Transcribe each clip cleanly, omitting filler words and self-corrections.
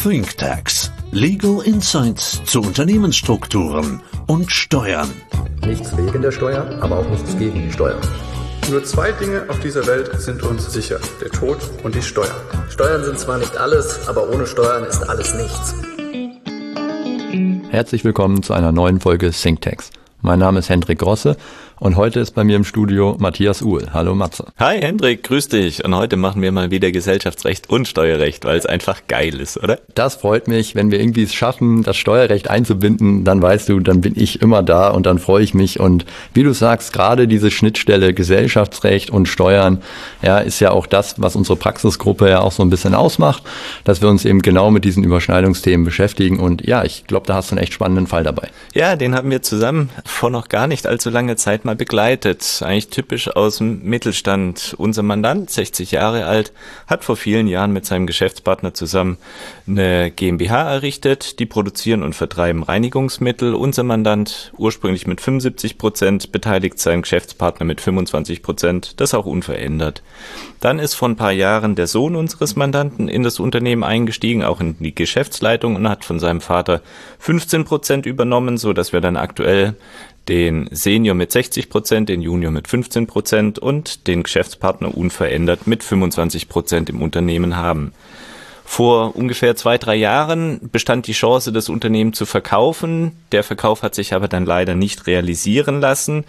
ThinkTax. Legal Insights zu Unternehmensstrukturen und Steuern. Nichts wegen der Steuer, aber auch nichts gegen die Steuer. Nur zwei Dinge auf dieser Welt sind uns sicher: der Tod und die Steuern. Steuern sind zwar nicht alles, aber ohne Steuern ist alles nichts. Herzlich willkommen zu einer neuen Folge ThinkTax. Mein Name ist Hendrik Grosse und heute ist bei mir im Studio Matthias Uhl. Hallo Matze. Hi Hendrik, grüß dich. Und heute machen wir mal wieder Gesellschaftsrecht und Steuerrecht, weil es einfach geil ist, oder? Das freut mich. Wenn wir irgendwie es schaffen, das Steuerrecht einzubinden, dann weißt du, dann bin ich immer da und dann freue ich mich. Und wie du sagst, gerade diese Schnittstelle Gesellschaftsrecht und Steuern, ja, ist ja auch das, was unsere Praxisgruppe ja auch so ein bisschen ausmacht, dass wir uns eben genau mit diesen Überschneidungsthemen beschäftigen. Und ja, ich glaube, da hast du einen echt spannenden Fall dabei. Ja, den haben wir zusammen vor noch gar nicht allzu langer Zeit mal begleitet. Eigentlich typisch aus dem Mittelstand. Unser Mandant, 60 Jahre alt, hat vor vielen Jahren mit seinem Geschäftspartner zusammen eine GmbH errichtet. Die produzieren und vertreiben Reinigungsmittel. Unser Mandant ursprünglich mit 75%, beteiligt seinen Geschäftspartner mit 25%, das auch unverändert. Dann ist vor ein paar Jahren der Sohn unseres Mandanten in das Unternehmen eingestiegen, auch in die Geschäftsleitung, und hat von seinem Vater 15% übernommen, so dass wir dann aktuell den Senior mit 60%, den Junior mit 15% und den Geschäftspartner unverändert mit 25% im Unternehmen haben. Vor ungefähr 2-3 Jahren bestand die Chance, das Unternehmen zu verkaufen. Der Verkauf hat sich aber dann leider nicht realisieren lassen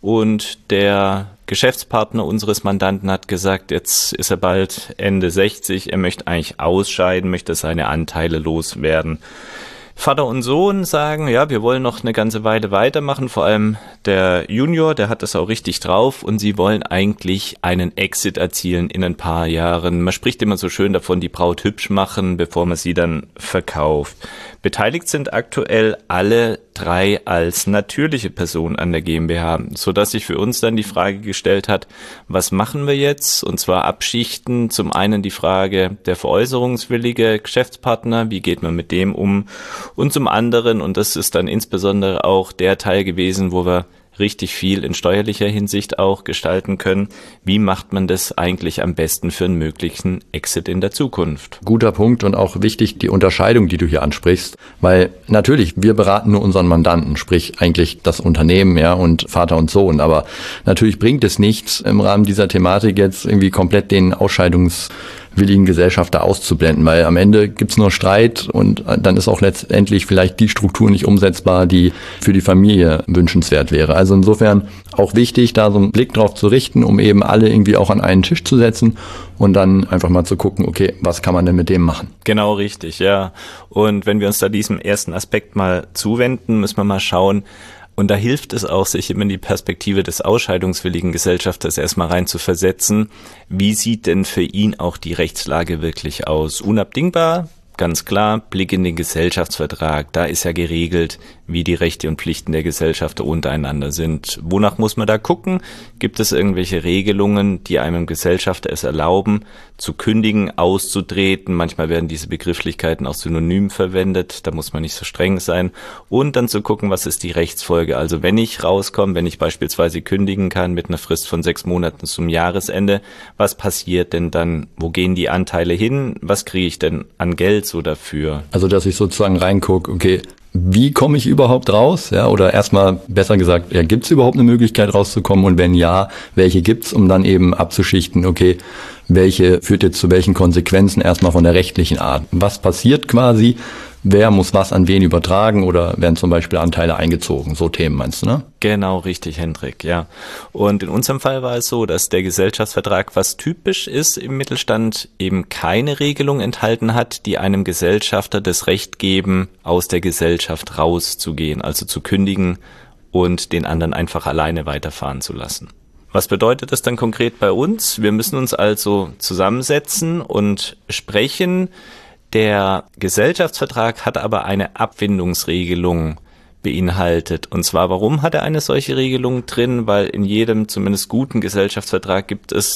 und der Geschäftspartner unseres Mandanten hat gesagt, jetzt ist er bald Ende 60, er möchte eigentlich ausscheiden, möchte seine Anteile loswerden. Vater und Sohn sagen, ja, wir wollen noch eine ganze Weile weitermachen, vor allem der Junior, der hat das auch richtig drauf und sie wollen eigentlich einen Exit erzielen in ein paar Jahren. Man spricht immer so schön davon, die Braut hübsch machen, bevor man sie dann verkauft. Beteiligt sind aktuell alle 3 als natürliche Personen an der GmbH, sodass sich für uns dann die Frage gestellt hat, was machen wir jetzt? Und zwar abschichten. Zum einen die Frage der veräußerungswillige Geschäftspartner, wie geht man mit dem um? Und zum anderen, und das ist dann insbesondere auch der Teil gewesen, wo wir richtig viel in steuerlicher Hinsicht auch gestalten können. Wie macht man das eigentlich am besten für einen möglichen Exit in der Zukunft? Guter Punkt und auch wichtig die Unterscheidung, die du hier ansprichst, weil natürlich, wir beraten nur unseren Mandanten, sprich eigentlich das Unternehmen, ja, und Vater und Sohn, aber natürlich bringt es nichts im Rahmen dieser Thematik jetzt irgendwie komplett den ausscheidungswilligen Gesellschafter auszublenden, weil am Ende gibt's nur Streit und dann ist auch letztendlich vielleicht die Struktur nicht umsetzbar, die für die Familie wünschenswert wäre. Also insofern auch wichtig, da so einen Blick drauf zu richten, um eben alle irgendwie auch an einen Tisch zu setzen und dann einfach mal zu gucken, okay, was kann man denn mit dem machen? Genau, richtig, ja. Und wenn wir uns da diesem ersten Aspekt mal zuwenden, müssen wir mal schauen. Und da hilft es auch, sich immer in die Perspektive des ausscheidungswilligen Gesellschafters erstmal rein zu versetzen. Wie sieht denn für ihn auch die Rechtslage wirklich aus? Unabdingbar, ganz klar, Blick in den Gesellschaftsvertrag. Da ist ja geregelt, wie die Rechte und Pflichten der Gesellschafter untereinander sind. Wonach muss man da gucken? Gibt es irgendwelche Regelungen, die einem Gesellschafter es erlauben, zu kündigen, auszutreten? Manchmal werden diese Begrifflichkeiten auch synonym verwendet, da muss man nicht so streng sein. Und dann zu gucken, was ist die Rechtsfolge? Also wenn ich rauskomme, wenn ich beispielsweise kündigen kann mit einer Frist von 6 Monaten zum Jahresende, was passiert denn dann? Wo gehen die Anteile hin? Was kriege ich denn an Geld so dafür? Also dass ich sozusagen reingucke, okay, wie komme ich überhaupt raus? Ja, oder erstmal besser gesagt, ja, gibt es überhaupt eine Möglichkeit rauszukommen? Und wenn ja, welche gibt's, um dann eben abzuschichten, okay, welche führt jetzt zu welchen Konsequenzen erstmal von der rechtlichen Art? Was passiert quasi? Wer muss was an wen übertragen oder werden zum Beispiel Anteile eingezogen? So Themen meinst du, ne? Genau, richtig, Hendrik, ja. Und in unserem Fall war es so, dass der Gesellschaftsvertrag, was typisch ist im Mittelstand, eben keine Regelung enthalten hat, die einem Gesellschafter das Recht geben, aus der Gesellschaft rauszugehen, also zu kündigen und den anderen einfach alleine weiterfahren zu lassen. Was bedeutet das dann konkret bei uns? Wir müssen uns also zusammensetzen und sprechen. Der Gesellschaftsvertrag hat aber eine Abfindungsregelung beinhaltet. Und zwar, warum hat er eine solche Regelung drin? Weil in jedem zumindest guten Gesellschaftsvertrag gibt es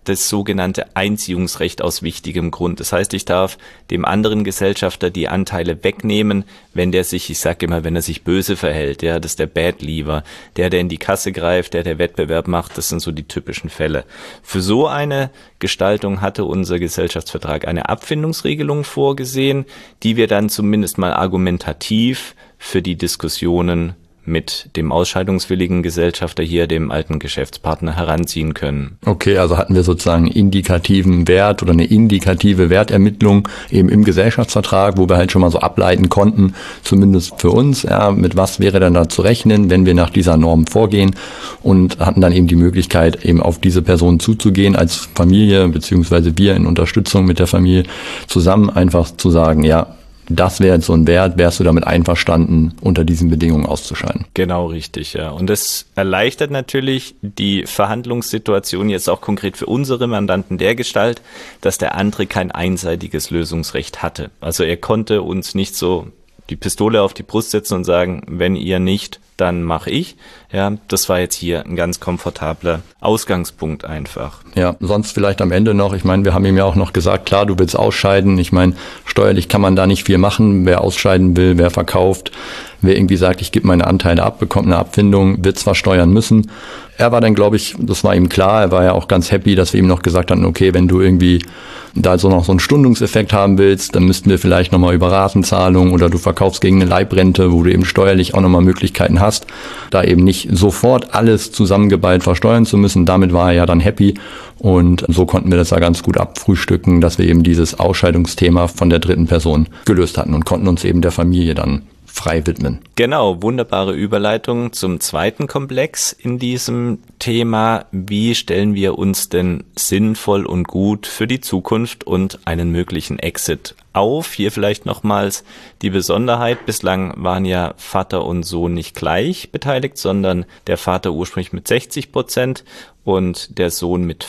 das sogenannte Einziehungsrecht aus wichtigem Grund. Das heißt, ich darf dem anderen Gesellschafter die Anteile wegnehmen, wenn der sich, ich sage immer, wenn er sich böse verhält. Ja, das ist der Bad Leaver, der in die Kasse greift, der Wettbewerb macht. Das sind so die typischen Fälle. Für so eine Gestaltung hatte unser Gesellschaftsvertrag eine Abfindungsregelung vorgesehen, die wir dann zumindest mal argumentativ für die Diskussionen mit dem ausscheidungswilligen Gesellschafter hier, dem alten Geschäftspartner, heranziehen können. Okay, also hatten wir sozusagen indikativen Wert oder eine indikative Wertermittlung eben im Gesellschaftsvertrag, wo wir halt schon mal so ableiten konnten, zumindest für uns, ja, mit was wäre dann da zu rechnen, wenn wir nach dieser Norm vorgehen, und hatten dann eben die Möglichkeit, eben auf diese Person zuzugehen als Familie, beziehungsweise wir in Unterstützung mit der Familie zusammen einfach zu sagen, ja, das wäre jetzt so ein Wert, wärst du damit einverstanden, unter diesen Bedingungen auszuscheiden? Genau, richtig, ja. Und das erleichtert natürlich die Verhandlungssituation jetzt auch konkret für unsere Mandanten dergestalt, dass der andere kein einseitiges Lösungsrecht hatte. Also er konnte uns nicht so die Pistole auf die Brust setzen und sagen, wenn ihr nicht, dann mache ich. Ja, das war jetzt hier ein ganz komfortabler Ausgangspunkt einfach. Ja, sonst vielleicht am Ende noch, ich meine, wir haben ihm ja auch noch gesagt, klar, du willst ausscheiden. Ich meine, steuerlich kann man da nicht viel machen. Wer ausscheiden will, wer verkauft, wer irgendwie sagt, ich gebe meine Anteile ab, bekommt eine Abfindung, wird zwar steuern müssen. Er war dann, glaube ich, das war ihm klar, er war ja auch ganz happy, dass wir ihm noch gesagt hatten, okay, wenn du irgendwie da so noch so einen Stundungseffekt haben willst, dann müssten wir vielleicht nochmal über Ratenzahlung oder du verkaufst gegen eine Leibrente, wo du eben steuerlich auch nochmal Möglichkeiten hast, da eben nicht sofort alles zusammengeballt versteuern zu müssen. Damit war er ja dann happy, und so konnten wir das ja ganz gut abfrühstücken, dass wir eben dieses Ausscheidungsthema von der dritten Person gelöst hatten und konnten uns eben der Familie dann frei widmen. Genau, wunderbare Überleitung zum zweiten Komplex in diesem Thema. Wie stellen wir uns denn sinnvoll und gut für die Zukunft und einen möglichen Exit auf? Hier vielleicht nochmals die Besonderheit. Bislang waren ja Vater und Sohn nicht gleich beteiligt, sondern der Vater ursprünglich mit 60% und der Sohn mit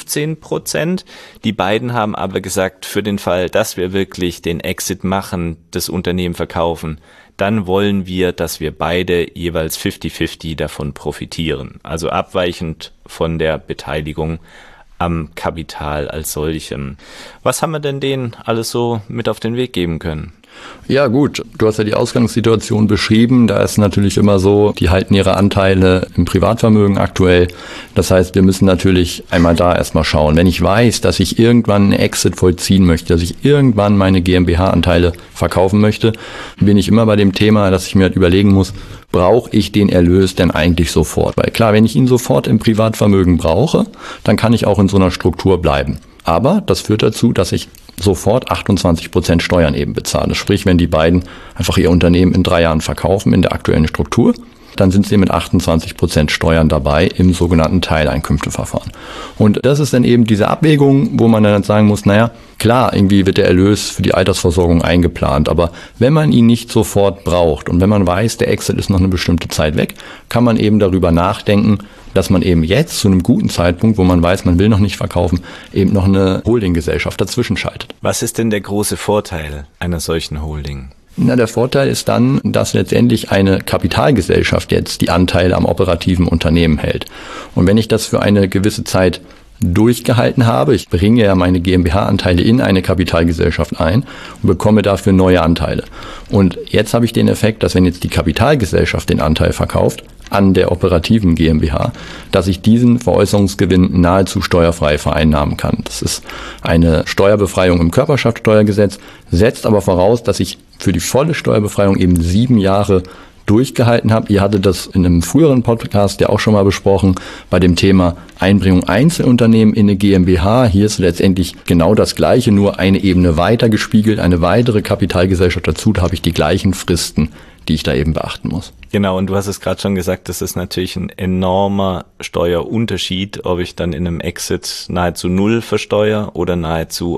15%. Die beiden haben aber gesagt, für den Fall, dass wir wirklich den Exit machen, das Unternehmen verkaufen, dann wollen wir, dass wir beide jeweils 50-50 davon profitieren. Also abweichend von der Beteiligung am Kapital als solchem. Was haben wir denn denen alles so mit auf den Weg geben können? Ja gut, du hast ja die Ausgangssituation beschrieben, da ist natürlich immer so, die halten ihre Anteile im Privatvermögen aktuell. Das heißt, wir müssen natürlich einmal da erstmal schauen. Wenn ich weiß, dass ich irgendwann einen Exit vollziehen möchte, dass ich irgendwann meine GmbH-Anteile verkaufen möchte, bin ich immer bei dem Thema, dass ich mir halt überlegen muss, brauche ich den Erlös denn eigentlich sofort? Weil klar, wenn ich ihn sofort im Privatvermögen brauche, dann kann ich auch in so einer Struktur bleiben. Aber das führt dazu, dass ich sofort 28% Steuern eben bezahle. Sprich, wenn die beiden einfach ihr Unternehmen in 3 Jahren verkaufen in der aktuellen Struktur, dann sind sie mit 28% Steuern dabei im sogenannten Teileinkünfteverfahren. Und das ist dann eben diese Abwägung, wo man dann sagen muss, naja, klar, irgendwie wird der Erlös für die Altersversorgung eingeplant, aber wenn man ihn nicht sofort braucht und wenn man weiß, der Exit ist noch eine bestimmte Zeit weg, kann man eben darüber nachdenken, dass man eben jetzt zu einem guten Zeitpunkt, wo man weiß, man will noch nicht verkaufen, eben noch eine Holdinggesellschaft dazwischen schaltet. Was ist denn der große Vorteil einer solchen Holding? Na, der Vorteil ist dann, dass letztendlich eine Kapitalgesellschaft jetzt die Anteile am operativen Unternehmen hält. Und wenn ich das für eine gewisse Zeit durchgehalten habe, ich bringe ja meine GmbH-Anteile in eine Kapitalgesellschaft ein und bekomme dafür neue Anteile. Und jetzt habe ich den Effekt, dass wenn jetzt die Kapitalgesellschaft den Anteil verkauft an der operativen GmbH, dass ich diesen Veräußerungsgewinn nahezu steuerfrei vereinnahmen kann. Das ist eine Steuerbefreiung im Körperschaftsteuergesetz, setzt aber voraus, dass ich für die volle Steuerbefreiung eben 7 Jahre durchgehalten habe. Ihr hattet das in einem früheren Podcast ja auch schon mal besprochen, bei dem Thema Einbringung Einzelunternehmen in eine GmbH. Hier ist letztendlich genau das Gleiche, nur eine Ebene weiter gespiegelt, eine weitere Kapitalgesellschaft dazu, da habe ich die gleichen Fristen, die ich da eben beachten muss. Genau, und du hast es gerade schon gesagt, das ist natürlich ein enormer Steuerunterschied, ob ich dann in einem Exit nahezu 0 versteuere oder nahezu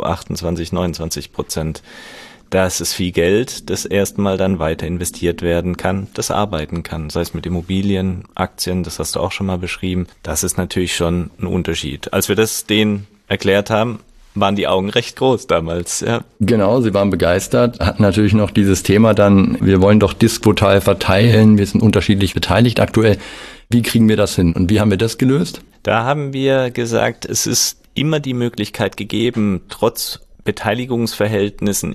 28-29%. Das ist viel Geld, das erstmal dann weiter investiert werden kann, das arbeiten kann, sei es mit Immobilien, Aktien, das hast du auch schon mal beschrieben. Das ist natürlich schon ein Unterschied. Als wir das denen erklärt haben, waren die Augen recht groß damals, ja. Genau, sie waren begeistert, hatten natürlich noch dieses Thema dann, wir wollen doch Diskvotal verteilen, wir sind unterschiedlich beteiligt aktuell. Wie kriegen wir das hin und wie haben wir das gelöst? Da haben wir gesagt, es ist immer die Möglichkeit gegeben, trotz Beteiligungsverhältnissen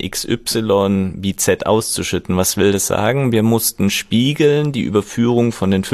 XY wie Z auszuschütten. Was will das sagen? Wir mussten spiegeln die Überführung von den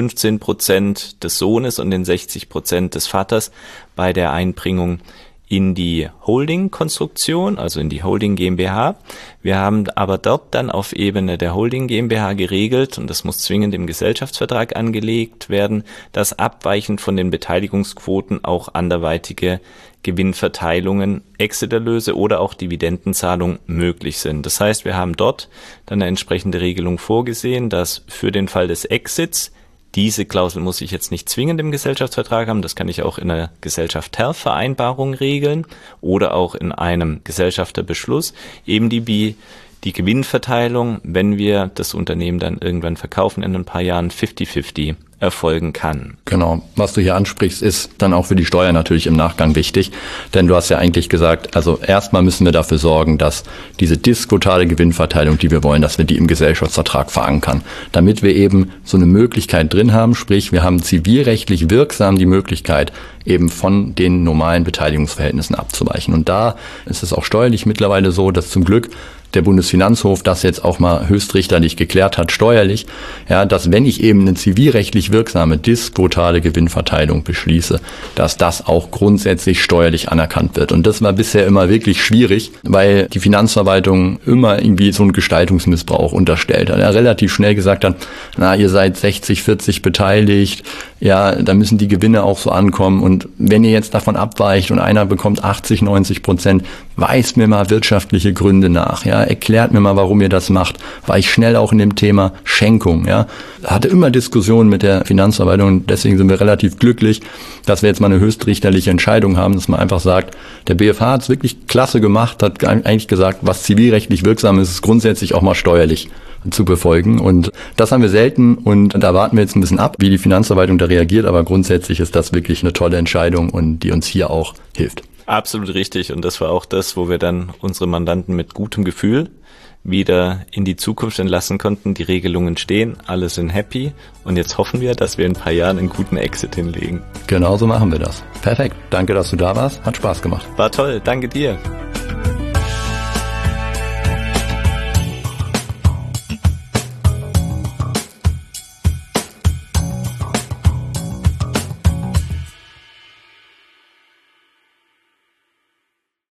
15% des Sohnes und den 60% des Vaters bei der Einbringung in die Holding-Konstruktion, also in die Holding GmbH. Wir haben aber dort dann auf Ebene der Holding GmbH geregelt, und das muss zwingend im Gesellschaftsvertrag angelegt werden, dass abweichend von den Beteiligungsquoten auch anderweitige Gewinnverteilungen, Exiterlöse oder auch Dividendenzahlungen möglich sind. Das heißt, wir haben dort dann eine entsprechende Regelung vorgesehen, dass für den Fall des Exits, diese Klausel muss ich jetzt nicht zwingend im Gesellschaftsvertrag haben, das kann ich auch in einer Gesellschaftervereinbarung regeln oder auch in einem Gesellschafterbeschluss, eben die Gewinnverteilung, wenn wir das Unternehmen dann irgendwann verkaufen, in ein paar Jahren 50-50 erfolgen kann. Genau. Was du hier ansprichst, ist dann auch für die Steuer natürlich im Nachgang wichtig. Denn du hast ja eigentlich gesagt, also erstmal müssen wir dafür sorgen, dass diese diskotale Gewinnverteilung, die wir wollen, dass wir die im Gesellschaftsvertrag verankern. Damit wir eben so eine Möglichkeit drin haben, sprich wir haben zivilrechtlich wirksam die Möglichkeit, eben von den normalen Beteiligungsverhältnissen abzuweichen. Und da ist es auch steuerlich mittlerweile so, dass zum Glück der Bundesfinanzhof das jetzt auch mal höchstrichterlich geklärt hat, steuerlich, ja, dass wenn ich eben eine zivilrechtlich wirksame diskotale Gewinnverteilung beschließe, dass das auch grundsätzlich steuerlich anerkannt wird. Und das war bisher immer wirklich schwierig, weil die Finanzverwaltung immer irgendwie so einen Gestaltungsmissbrauch unterstellt hat. Er relativ schnell gesagt hat, na, ihr seid 60-40 beteiligt, ja, da müssen die Gewinne auch so ankommen. Und wenn ihr jetzt davon abweicht und einer bekommt 80-90%, weist mir mal wirtschaftliche Gründe nach, ja, erklärt mir mal, warum ihr das macht. War ich schnell auch in dem Thema Schenkung, ja. Hatte immer Diskussionen mit der Finanzverwaltung und deswegen sind wir relativ glücklich, dass wir jetzt mal eine höchstrichterliche Entscheidung haben, dass man einfach sagt, der BfH hat es wirklich klasse gemacht, hat eigentlich gesagt, was zivilrechtlich wirksam ist, ist grundsätzlich auch mal steuerlich zu befolgen. Und das haben wir selten und da warten wir jetzt ein bisschen ab, wie die Finanzverwaltung da reagiert, aber grundsätzlich ist das wirklich eine tolle Entscheidung und die uns hier auch hilft. Absolut richtig, und das war auch das, wo wir dann unsere Mandanten mit gutem Gefühl wieder in die Zukunft entlassen konnten. Die Regelungen stehen, alle sind happy und jetzt hoffen wir, dass wir in ein paar Jahren einen guten Exit hinlegen. Genauso machen wir das. Perfekt, danke, dass du da warst, hat Spaß gemacht. War toll, danke dir.